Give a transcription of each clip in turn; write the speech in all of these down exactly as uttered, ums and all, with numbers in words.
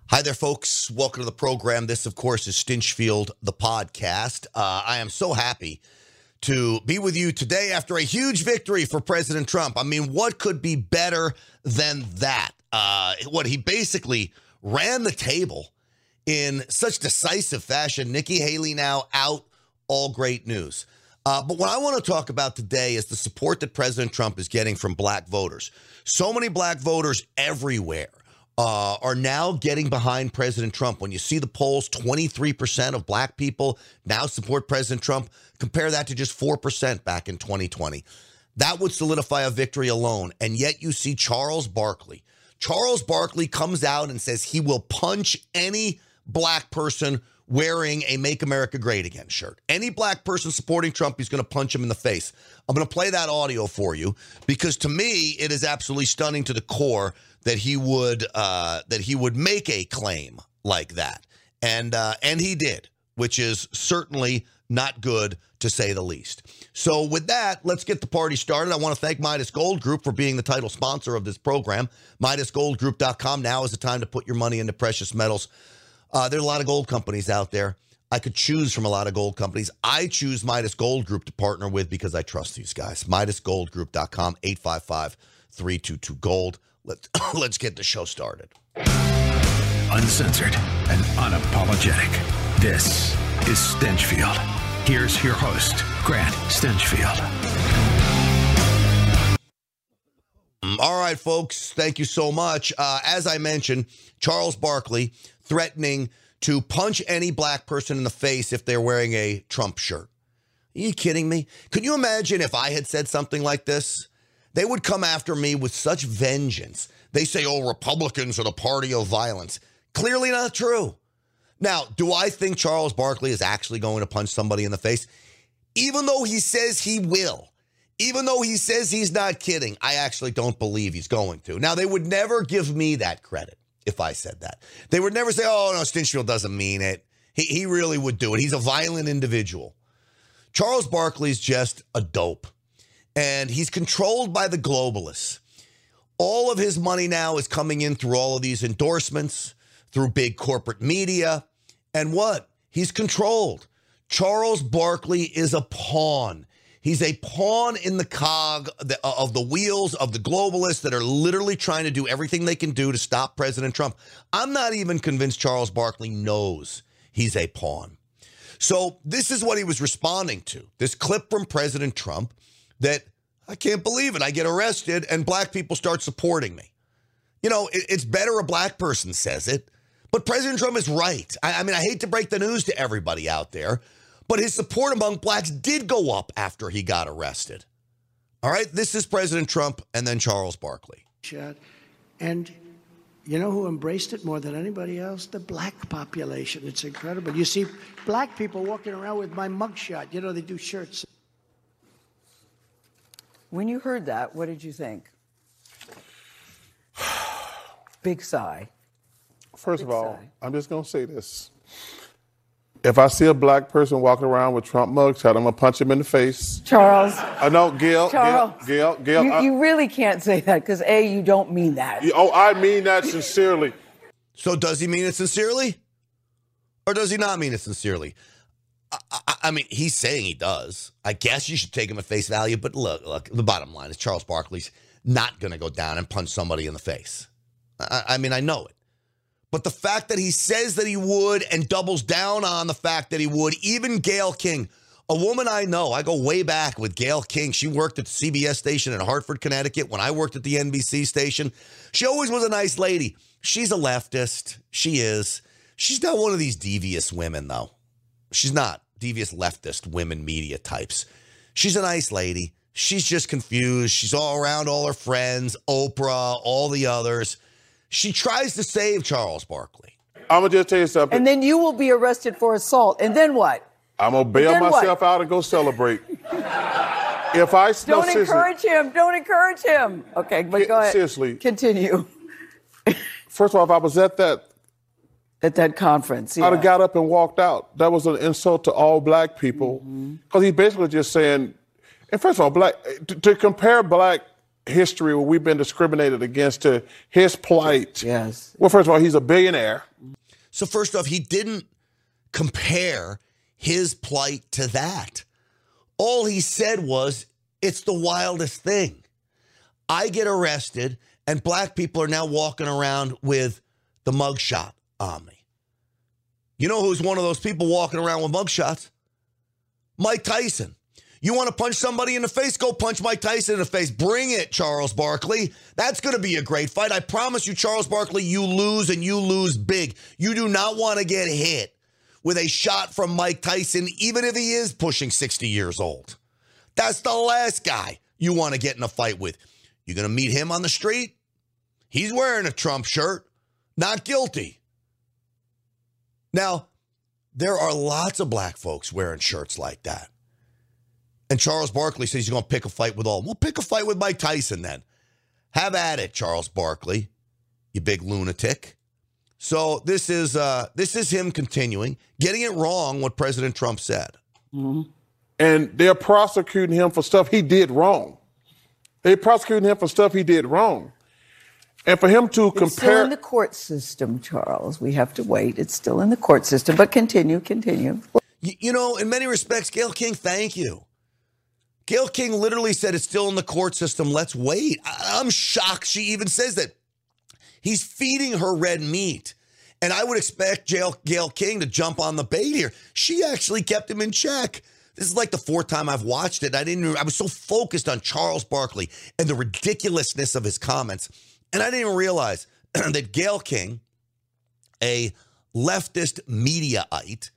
Hi there, folks. Welcome to the program. This, of course, is Stinchfield, the podcast. Uh, I am so happy to be with you today after a huge victory for President Trump. I mean, what could be better than that? Uh, what he basically ran the table in such decisive fashion. Nikki Haley now out, all great news. Uh, but what I want to talk about today is the support that President Trump is getting from black voters. So many black voters everywhere Uh, are now getting behind President Trump. When you see the polls, twenty-three percent of black people now support President Trump. Compare that to just four percent back in twenty twenty. That would solidify a victory alone. And yet you see Charles Barkley. Charles Barkley comes out and says he will punch any black person wearing a Make America Great Again shirt. Any black person supporting Trump, he's going to punch him in the face. I'm going to play that audio for you because to me, it is absolutely stunning to the core that he would uh, that he would make a claim like that. And uh, and he did, which is certainly not good to say the least. So with that, let's get the party started. I want to thank Midas Gold Group for being the title sponsor of this program. Midas Gold Group dot com. Now is the time to put your money into precious metals. Uh, there are a lot of gold companies out there. I could choose from a lot of gold companies. I choose Midas Gold Group to partner with because I trust these guys. Midas Gold Group dot com, eight five five, three two two, gold. Let's, let's get the show started. Uncensored and unapologetic. This is Stinchfield. Here's your host, Grant Stinchfield. All right, folks. Thank you so much. Uh, as I mentioned, Charles Barkley threatening to punch any black person in the face if they're wearing a Trump shirt. Are you kidding me? Could you imagine if I had said something like this? They would come after me with such vengeance. They say, oh, Republicans are the party of violence. Clearly not true. Now, do I think Charles Barkley is actually going to punch somebody in the face? Even though he says he will, even though he says he's not kidding, I actually don't believe he's going to. Now, they would never give me that credit if I said that. They would never say, oh, no, Stinchfield doesn't mean it. He, he really would do it. He's a violent individual. Charles Barkley's just a dope. And he's controlled by the globalists. All of his money now is coming in through all of these endorsements, through big corporate media. And what? He's controlled. Charles Barkley is a pawn. He's a pawn in the cog of the wheels of the globalists that are literally trying to do everything they can do to stop President Trump. I'm not even convinced Charles Barkley knows he's a pawn. So this is what he was responding to. This clip from President Trump that I can't believe it. I get arrested and black people start supporting me. You know, it, it's better a black person says it, but President Trump is right. I, I mean, I hate to break the news to everybody out there, but his support among blacks did go up after he got arrested. All right, this is President Trump and then Charles Barkley. And you know who embraced it more than anybody else? The black population. It's incredible. You see black people walking around with my mugshot. You know, they do shirts. When you heard that, what did you think? Big sigh. First Big of all, sigh. I'm just going to say this. If I see a black person walking around with Trump mugshot, I'm going to punch him in the face. Charles. I know, Gail, Charles. Gail, Gail, Gail. You, I, you really can't say that because, A, you don't mean that. oh, I mean that sincerely. So does he mean it sincerely? Or does he not mean it sincerely? I, I, I mean, he's saying he does. I guess you should take him at face value. But look, look, the bottom line is Charles Barkley's not going to go down and punch somebody in the face. I, I mean, I know it. But the fact that he says that he would and doubles down on the fact that he would, even Gayle King, a woman I know, I go way back with Gayle King. She worked at the C B S station in Hartford, Connecticut when I worked at the N B C station. She always was a nice lady. She's a leftist. She is. She's not one of these devious women, though. She's not devious leftist women media types. She's a nice lady. She's just confused. She's all around all her friends, Oprah, all the others. She tries to save Charles Barkley. I'm going to just tell you something. And then you will be arrested for assault. And then what? I'm going to bail then myself what? out and go celebrate. If I Don't no, encourage him. Don't encourage him. Okay, but Yeah, go ahead. seriously. Continue. First of all, if I was at that, At that conference, yeah. I'd have got up and walked out. That was an insult to all black people. Because mm-hmm. he's basically just saying, and first of all, black to, to compare black history where we've been discriminated against to his plight. Yes. Well, first of all, he's a billionaire. So first off, he didn't compare his plight to that. All he said was, it's the wildest thing. I get arrested, and black people are now walking around with the mugshot on me. You know who's one of those people walking around with mugshots? Mike Tyson. You want to punch somebody in the face? Go punch Mike Tyson in the face. Bring it, Charles Barkley. That's going to be a great fight. I promise you, Charles Barkley, you lose and you lose big. You do not want to get hit with a shot from Mike Tyson, even if he is pushing sixty years old. That's the last guy you want to get in a fight with. You're going to meet him on the street? He's wearing a Trump shirt. Not guilty. Now, there are lots of black folks wearing shirts like that. And Charles Barkley says he's going to pick a fight with all of them. Well, pick a fight with Mike Tyson then. Have at it, Charles Barkley, you big lunatic. So this is uh, this is him continuing, getting it wrong what President Trump said. Mm-hmm. And they're prosecuting him for stuff he did wrong. They're prosecuting him for stuff he did wrong. And for him to It's compare... still in the court system, Charles. We have to wait. It's still in the court system. But continue, continue. You, you know, in many respects, Gayle King, thank you. Gayle King literally said it's still in the court system. Let's wait. I, I'm shocked she even says that. He's feeding her red meat. And I would expect Gayle, Gayle King to jump on the bait here. She actually kept him in check. This is like the fourth time I've watched it. I didn't. I was so focused on Charles Barkley and the ridiculousness of his comments. And I didn't even realize that Gayle King, a leftist mediaite,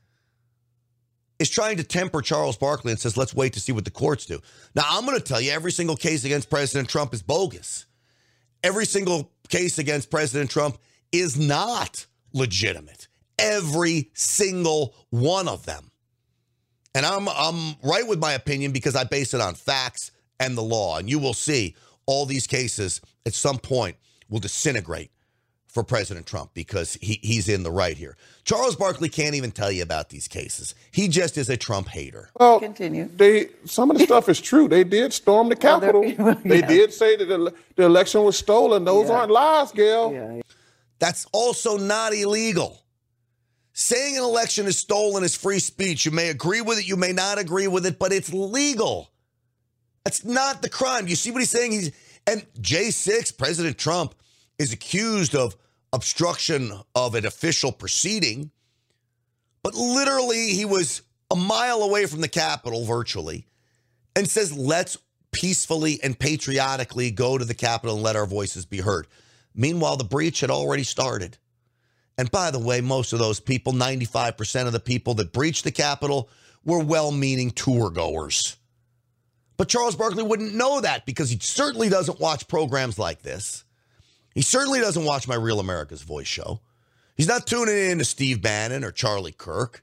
is trying to temper Charles Barkley and says, let's wait to see what the courts do. Now, I'm going to tell you, every single case against President Trump is bogus. Every single case against President Trump is not legitimate. Every single one of them. And I'm, I'm right with my opinion because I base it on facts and the law. And you will see all these cases at some point will disintegrate for President Trump because he, he's in the right here. Charles Barkley can't even tell you about these cases. He just is a Trump hater. Well, Continue. They, some of the stuff is true. They did storm the Well, they're- Capitol. well, They yeah. did say that the, the election was stolen. Those Yeah. aren't lies, Gail. Yeah. That's also not illegal. Saying an election is stolen is free speech. You may agree with it, you may not agree with it, but it's legal. That's not the crime. You see what he's saying? He's and J six, President Trump, is accused of obstruction of an official proceeding, but literally he was a mile away from the Capitol virtually and says, let's peacefully and patriotically go to the Capitol and let our voices be heard. Meanwhile, the breach had already started. And by the way, most of those people, ninety-five percent of the people that breached the Capitol were well-meaning tour goers. But Charles Barkley wouldn't know that because he certainly doesn't watch programs like this. He certainly doesn't watch my Real America's Voice show. He's not tuning in to Steve Bannon or Charlie Kirk.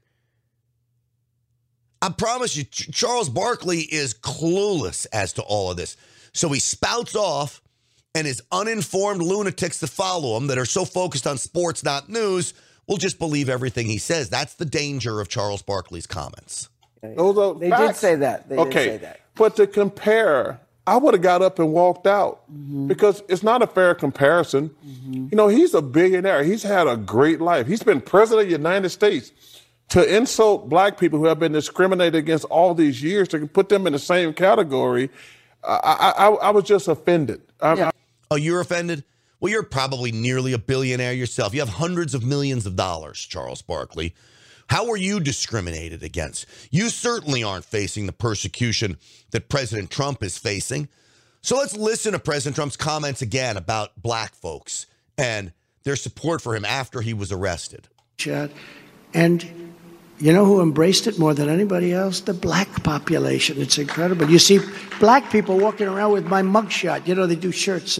I promise you, Ch- Charles Barkley is clueless as to all of this. So he spouts off, and his uninformed lunatics that follow him that are so focused on sports, not news, will just believe everything he says. That's the danger of Charles Barkley's comments. Those are They facts. did say that. They okay. did say that. But to compare, I would have got up and walked out Mm-hmm. because it's not a fair comparison. Mm-hmm. You know, he's a billionaire. He's had a great life. He's been president of the United States. To insult black people who have been discriminated against all these years, to put them in the same category, I, I, I was just offended. I, Yeah. I, Oh, you're offended? Well, you're probably nearly a billionaire yourself. You have hundreds of millions of dollars, Charles Barkley. How are you discriminated against? You certainly aren't facing the persecution that President Trump is facing. So let's listen to President Trump's comments again about black folks and their support for him after he was arrested. Chad. And you know who embraced it more than anybody else? The black population. It's incredible. You see black people walking around with my mugshot. You know, they do shirts.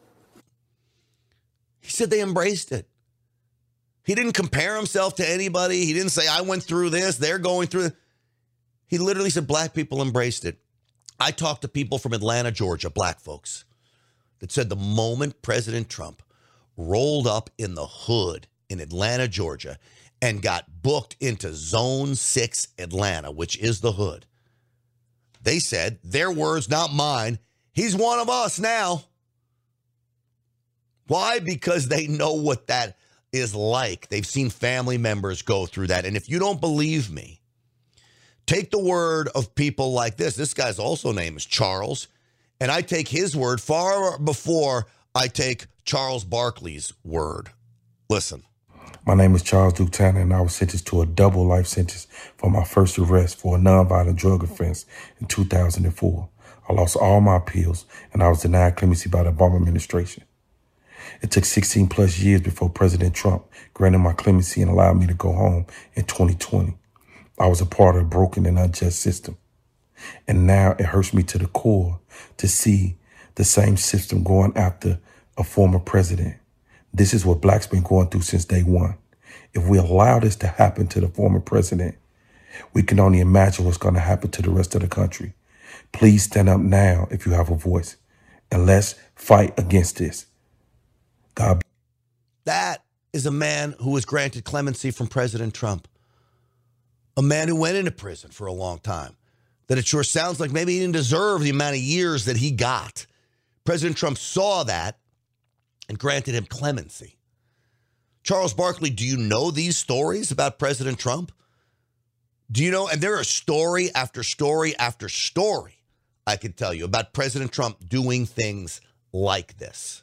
He said they embraced it. He didn't compare himself to anybody. He didn't say, I went through this, they're going through it. He literally said black people embraced it. I talked to people from Atlanta, Georgia, black folks, that said the moment President Trump rolled up in the hood in Atlanta, Georgia, and got booked into Zone six Atlanta, which is the hood, they said, their words, not mine, He's one of us now. Why? Because they know what that is like. They've seen family members go through that. And if you don't believe me, take the word of people like this. This guy's also name is Charles. And I take his word far before I take Charles Barkley's word. Listen. My name is Charles Duke Tanner, and I was sentenced to a double life sentence for my first arrest for a nonviolent drug offense in two thousand four. I lost all my appeals, and I was denied clemency by the Obama administration. It took sixteen plus years before President Trump granted my clemency and allowed me to go home in twenty twenty. I was a part of a broken and unjust system. And now it hurts me to the core to see the same system going after a former president. This is what blacks been going through since day one. If we allow this to happen to the former president, we can only imagine what's going to happen to the rest of the country. Please stand up now if you have a voice, and let's fight against this. God. That is a man who was granted clemency from President Trump. A man who went into prison for a long time. That it sure sounds like maybe he didn't deserve the amount of years that he got. President Trump saw that and granted him clemency. Charles Barkley, do you know these stories about President Trump? Do you know, and there are story after story after story, I can tell you, about President Trump doing things like this.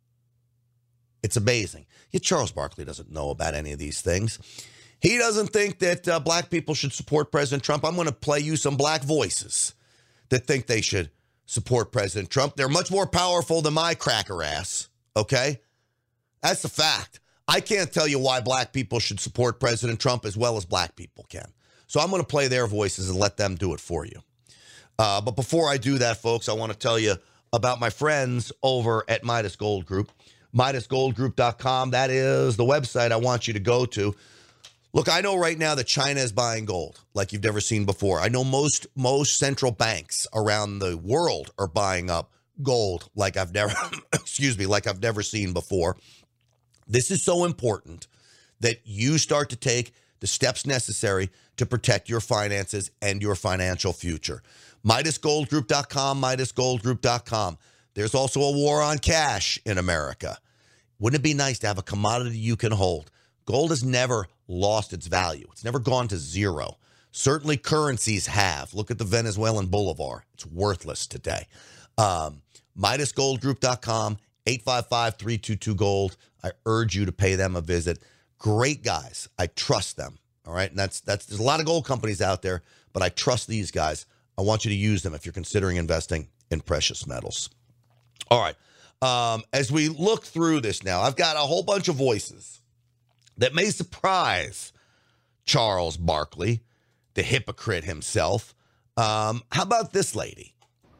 It's amazing. Yet Charles Barkley doesn't know about any of these things. He doesn't think that uh, black people should support President Trump. I'm going to play you some black voices that think they should support President Trump. They're much more powerful than my cracker ass, okay? That's the fact. I can't tell you why black people should support President Trump as well as black people can. So I'm going to play their voices and let them do it for you. Uh, but before I do that, folks, I want to tell you about my friends over at Midas Gold Group. Midas Gold Group dot com. That is the website I want you to go to. Look, I know right now that China is buying gold like you've never seen before. I know most most central banks around the world are buying up gold like I've never, excuse me, like I've never seen before. This is so important that you start to take the steps necessary to protect your finances and your financial future. Midas Gold Group dot com, Midas Gold Group dot com. There's also a war on cash in America. Wouldn't it be nice to have a commodity you can hold? Gold has never lost its value. It's never gone to zero. Certainly currencies have. Look at the Venezuelan bolivar. It's worthless today. Um, Midas Gold Group dot com, eight five five, three two two, GOLD. I urge you to pay them a visit. Great guys. I trust them. All right. And that's, that's, there's a lot of gold companies out there, but I trust these guys. I want you to use them if you're considering investing in precious metals. All right. Um, as we look through this now, I've got a whole bunch of voices that may surprise Charles Barkley, the hypocrite himself. Um, how about this lady?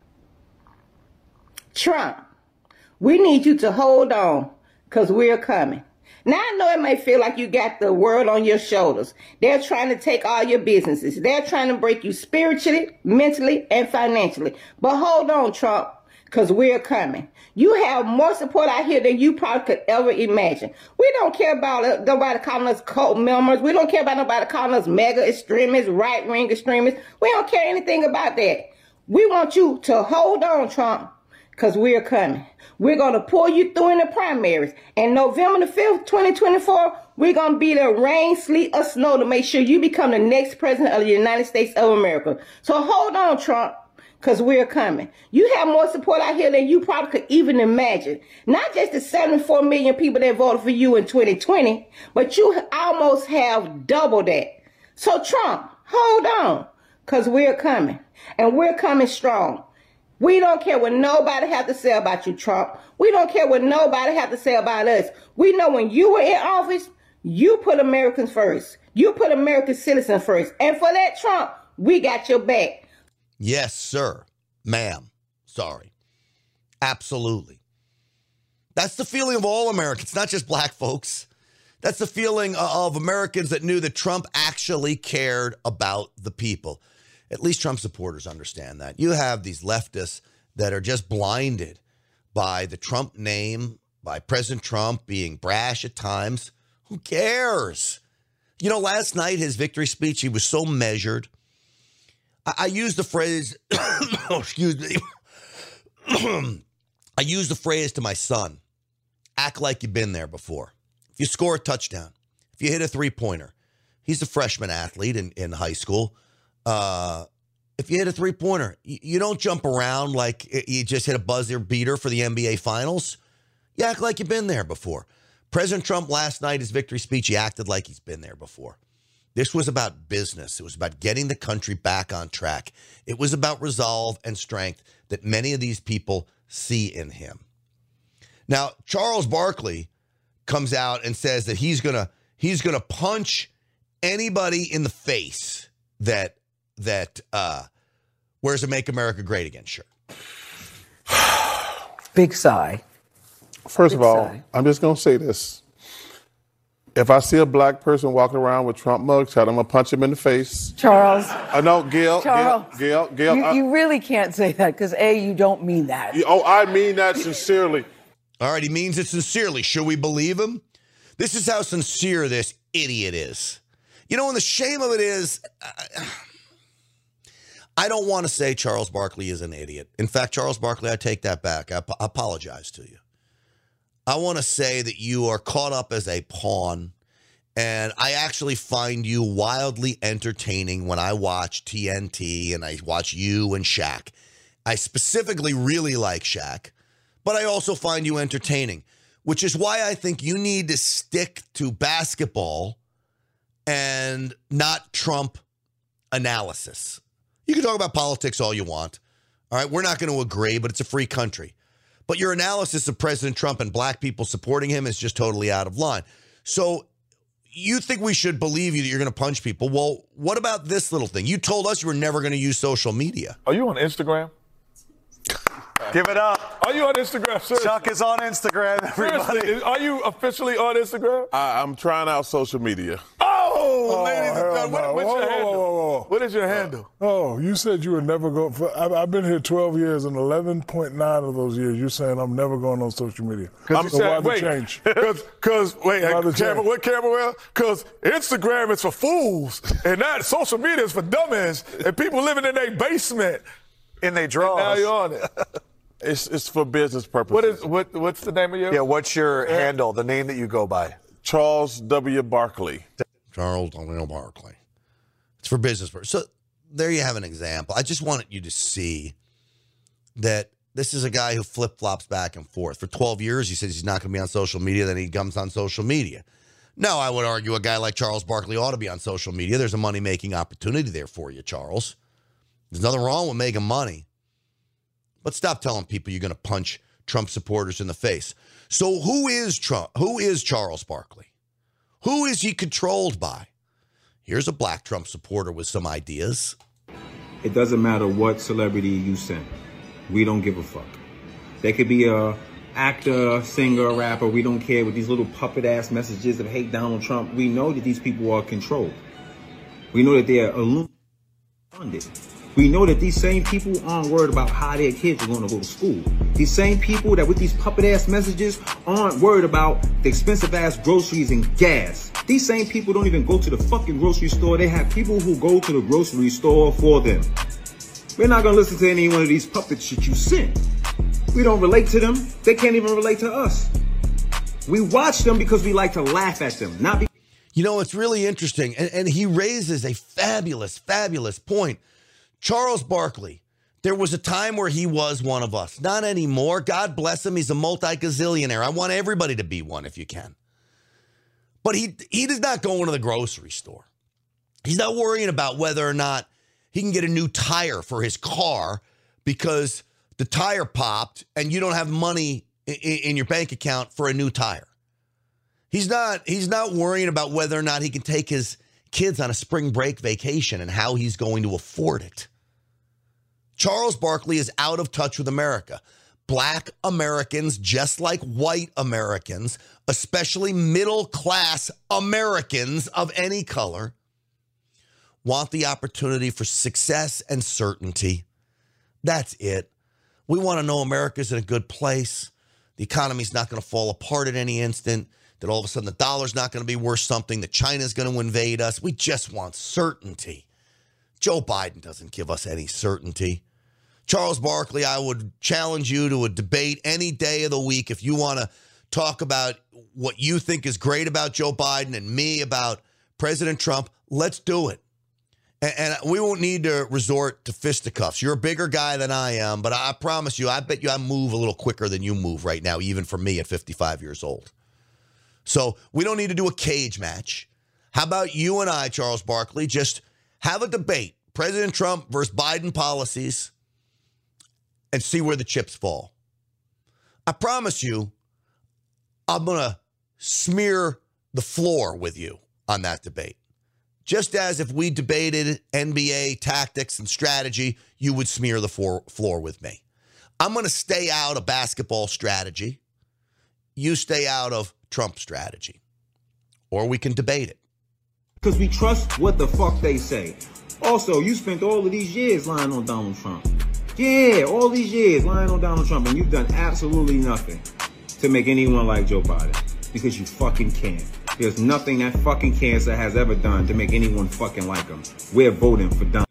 Trump, we need you to hold on because we're coming. Now, I know it may feel like you got the world on your shoulders. They're trying to take all your businesses. They're trying to break you spiritually, mentally, and financially. But hold on, Trump, because we're coming. You have more support out here than you probably could ever imagine. We don't care about nobody calling us cult members. We don't care about nobody calling us mega extremists, right-wing extremists. We don't care anything about that. We want you to hold on, Trump, because we're coming. We're going to pull you through in the primaries. And November the fifth, twenty twenty-four, we're going to be there rain, sleet, or snow to make sure you become the next president of the United States of America. So hold on, Trump, because we're coming. You have more support out here than you probably could even imagine. Not just the seventy-four million people that voted for you in twenty twenty, but you almost have double that. So Trump, hold on, because we're coming. And we're coming strong. We don't care what nobody have to say about you, Trump. We don't care what nobody have to say about us. We know when you were in office, you put Americans first. You put American citizens first. And for that, Trump, we got your back. Yes, sir. Ma'am. Sorry. Absolutely. That's the feeling of all Americans, not just black folks. That's the feeling of Americans that knew that Trump actually cared about the people. At least Trump supporters understand that. You have these leftists that are just blinded by the Trump name, by President Trump being brash at times. Who cares? You know, last night, his victory speech, he was so measured. I, I used the phrase, oh, excuse me. I use the phrase to my son, act like you've been there before. If you score a touchdown, if you hit a three-pointer, he's a freshman athlete in, in high school. Uh, if you hit a three-pointer, you, you don't jump around like you just hit a buzzer beater for the N B A Finals. You act like you've been there before. President Trump last night, his victory speech, he acted like he's been there before. This was about business. It was about getting the country back on track. It was about resolve and strength that many of these people see in him. Now, Charles Barkley comes out and says that he's gonna he's gonna punch anybody in the face that that uh, wears a "Make America Great Again" shirt. Big sigh. First Big of all, sigh. I'm just going to say this. If I see a black person walking around with Trump mugshot, I'm going to punch him in the face. Charles. I know, Gail, Charles. Gail, Gail, Gail. You, I, you really can't say that because, A, you don't mean that. oh, I mean that sincerely. All right, he means it sincerely. Should we believe him? This is how sincere this idiot is. You know, and the shame of it is, I, I don't want to say Charles Barkley is an idiot. In fact, Charles Barkley, I take that back. I, ap- I apologize to you. I want to say that you are caught up as a pawn, and I actually find you wildly entertaining when I watch T N T and I watch you and Shaq. I specifically really like Shaq, but I also find you entertaining, which is why I think you need to stick to basketball and not Trump analysis. You can talk about politics all you want. All right, we're not going to agree, but it's a free country. But your analysis of President Trump and black people supporting him is just totally out of line. So you think we should believe you that you're going to punch people. Well, what about this little thing? You told us you were never going to use social media. Are you on Instagram? Give it up. Are you on Instagram? Seriously? Chuck is on Instagram, everybody. Seriously, are you officially on Instagram? I, I'm trying out social media. Oh, Oh, ladies and hell gentlemen, what, no. what's Whoa, your whoa, handle? whoa, whoa, whoa. What is your handle? Oh, you said you would never go. For, I, I've been here twelve years, and eleven point nine of those years, you're saying I'm never going on social media. I'm so why the change? Because, wait, Why the camera, change? what camera well? Because Instagram is for fools, and that social media is for dummies, and people living in their basement. In they draws. Now you're on it. It's it's for business purposes. What is what? What's the name of your? Yeah, what's your handle, the name that you go by? Charles W. Barkley. Charles W. Barkley. It's for business purposes. So there you have an example. I just wanted you to see that this is a guy who flip-flops back and forth. For twelve years, he says he's not going to be on social media. Then he comes on social media. No, I would argue a guy like Charles Barkley ought to be on social media. There's a money-making opportunity there for you, Charles. There's nothing wrong with making money. But stop telling people you're going to punch Trump supporters in the face. So who is Trump? Who is Charles Barkley? Who is he controlled by? Here's a black Trump supporter with some ideas. It doesn't matter what celebrity you send. We don't give a fuck. They could be a actor, singer, rapper. We don't care with these little puppet ass messages of hate Donald Trump. We know that these people are controlled. We know that they are funded. We know that these same people aren't worried about how their kids are going to go to school. These same people that with these puppet ass messages aren't worried about the expensive ass groceries and gas. These same people don't even go to the fucking grocery store. They have people who go to the grocery store for them. We're not going to listen to any one of these puppet shit you sent. We don't relate to them. They can't even relate to us. We watch them because we like to laugh at them, not because... You know, it's really interesting, and, and he raises a fabulous, fabulous point. Charles Barkley, there was a time where he was one of us. Not anymore. God bless him. He's a multi-gazillionaire. I want everybody to be one if you can. But he he does not go into the grocery store. He's not worrying about whether or not he can get a new tire for his car because the tire popped and you don't have money in, in your bank account for a new tire. He's not, he's not worrying about whether or not he can take his kids on a spring break vacation and how he's going to afford it. Charles Barkley is out of touch with America. Black Americans, just like white Americans, especially middle-class Americans of any color, want the opportunity for success and certainty. That's it. We want to know America's in a good place. The economy's not going to fall apart at any instant. That all of a sudden the dollar's not going to be worth something. That China's going to invade us. We just want certainty. Joe Biden doesn't give us any certainty. Charles Barkley, I would challenge you to a debate any day of the week if you want to talk about what you think is great about Joe Biden and me about President Trump. Let's do it. And, and we won't need to resort to fisticuffs. You're a bigger guy than I am, but I promise you, I bet you I move a little quicker than you move right now, even for me at fifty-five years old. So we don't need to do a cage match. How about you and I, Charles Barkley, just have a debate, President Trump versus Biden policies, and see where the chips fall. I promise you, I'm going to smear the floor with you on that debate. Just as if we debated N B A tactics and strategy, you would smear the floor, floor with me. I'm going to stay out of basketball strategy. You stay out of Trump strategy. Or we can debate it. Because we trust what the fuck they say. Also, you spent all of these years lying on Donald Trump. Yeah, all these years lying on Donald Trump, and you've done absolutely nothing to make anyone like Joe Biden. Because you fucking can't. There's nothing that fucking cancer has ever done to make anyone fucking like him. We're voting for Donald.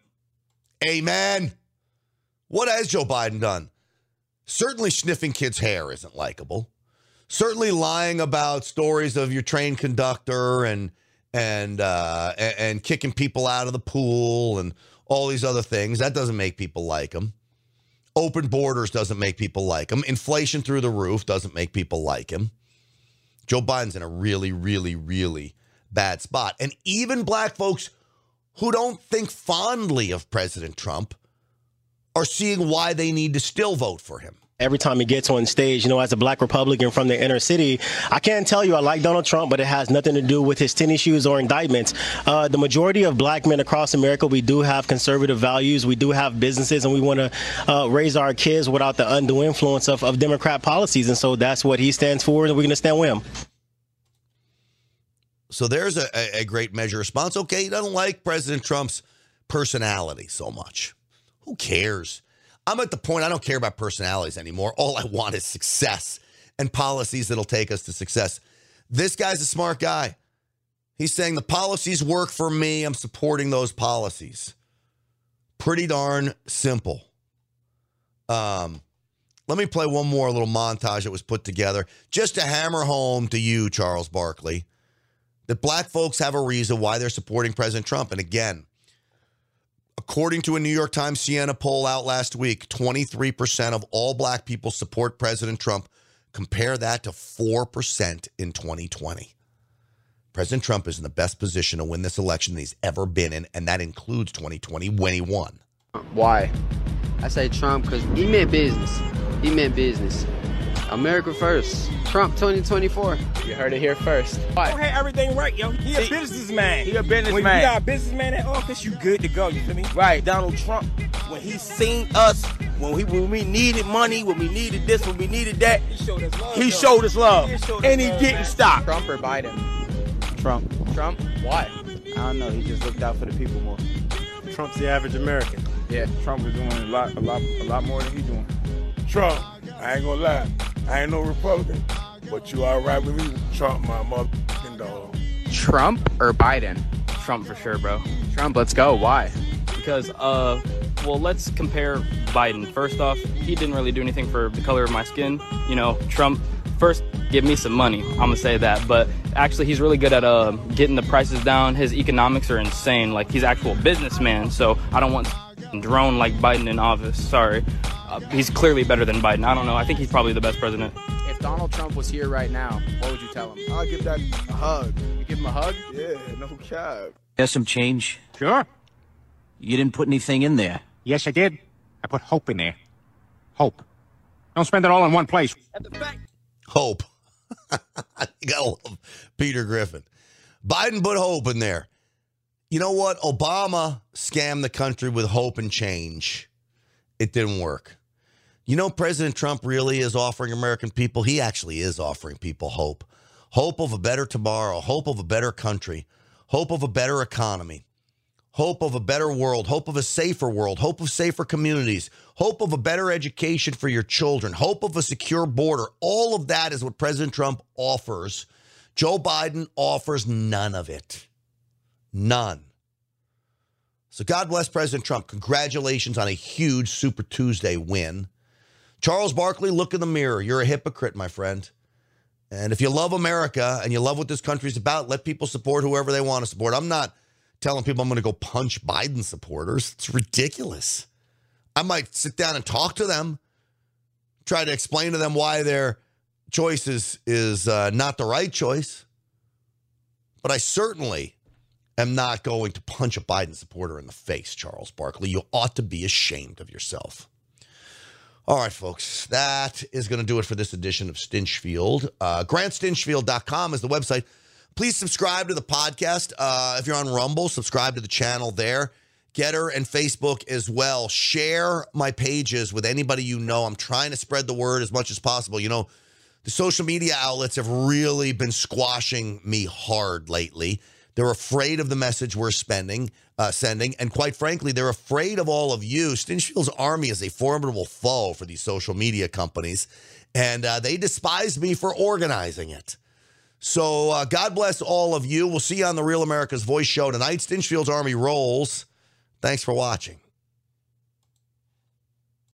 Amen. What has Joe Biden done? Certainly sniffing kids' hair isn't likable. Certainly lying about stories of your train conductor and and uh, and, and kicking people out of the pool and all these other things. That doesn't make people like him. Open borders doesn't make people like him. Inflation through the roof doesn't make people like him. Joe Biden's in a really, really, really bad spot. And even black folks who don't think fondly of President Trump are seeing why they need to still vote for him. Every time he gets on stage, you know, as a black Republican from the inner city, I can't tell you I like Donald Trump, but it has nothing to do with his tennis shoes or indictments. Uh, the majority of black men across America, we do have conservative values. We do have businesses, and we want to uh, raise our kids without the undue influence of, of Democrat policies. And so that's what he stands for, and we're going to stand with him. So there's a, a great measure of response. Okay, he doesn't like President Trump's personality so much. Who cares? I'm at the point I don't care about personalities anymore. All I want is success and policies that'll take us to success. This guy's a smart guy. He's saying the policies work for me. I'm supporting those policies. Pretty darn simple. Um, let me play one more little montage that was put together just to hammer home to you, Charles Barkley, that black folks have a reason why they're supporting President Trump. And again, according to a New York Times Siena poll out last week, twenty-three percent of all black people support President Trump. Compare that to four percent in twenty twenty. President Trump is in the best position to win this election that he's ever been in, and that includes twenty twenty when he won. Why? I say Trump because he meant business. He meant business. America first. Trump twenty twenty-four. You heard it here first. Why? Don't have everything right, yo. He a businessman. He a businessman. When you got a businessman in office, you good to go. You feel me? Right. Donald Trump, when he seen us, when he when we needed money, when we needed this, when we needed that, he showed us love. He showed us love, he showed and us he love, didn't man. stop. Trump or Biden? Trump. Trump. Why? I don't know. He just looked out for the people more. Trump's the average American. Yeah. Trump is doing a lot, a lot, a lot more than he doing. Trump. I ain't gonna lie. I ain't no Republican, but you all right with me? Trump, my motherfucking dog. Trump or Biden? Trump for sure, bro. Trump, let's go. Why? Because, uh, well, let's compare Biden. First off, he didn't really do anything for the color of my skin. You know, Trump, first, give me some money. I'm gonna say that. But actually, he's really good at uh, getting the prices down. His economics are insane. Like, he's an actual businessman. So I don't want a drone like Biden in office. Sorry. Uh, he's clearly better than Biden. I don't know. I think he's probably the best president. If Donald Trump was here right now, what would you tell him? I'll give that a hug. You give him a hug? Yeah, no cap. There's some change. Sure. You didn't put anything in there. Yes, I did. I put hope in there. Hope. Don't spend it all in one place. Hope. You gotta love Peter Griffin. Biden put hope in there. You know what? Obama scammed the country with hope and change. It didn't work. You know, President Trump really is offering American people, he actually is offering people hope. Hope of a better tomorrow, hope of a better country, hope of a better economy, hope of a better world, hope of a safer world, hope of safer communities, hope of a better education for your children, hope of a secure border. All of that is what President Trump offers. Joe Biden offers none of it. None. So God bless President Trump. Congratulations on a huge Super Tuesday win. Charles Barkley, look in the mirror. You're a hypocrite, my friend. And if you love America and you love what this country's about, let people support whoever they want to support. I'm not telling people I'm going to go punch Biden supporters. It's ridiculous. I might sit down and talk to them, try to explain to them why their choice is, is uh, not the right choice. But I certainly am not going to punch a Biden supporter in the face, Charles Barkley. You ought to be ashamed of yourself. All right, folks, that is going to do it for this edition of Stinchfield. Uh, Grant Stinchfield dot com is the website. Please subscribe to the podcast. Uh, if you're on Rumble, subscribe to the channel there. Getter and Facebook as well. Share my pages with anybody you know. I'm trying to spread the word as much as possible. You know, the social media outlets have really been squashing me hard lately. They're afraid of the message we're spending, uh, sending, and quite frankly, they're afraid of all of you. Stinchfield's army is a formidable foe for these social media companies, and uh, they despise me for organizing it. So uh, God bless all of you. We'll see you on the Real America's Voice show tonight. Stinchfield's army rolls. Thanks for watching.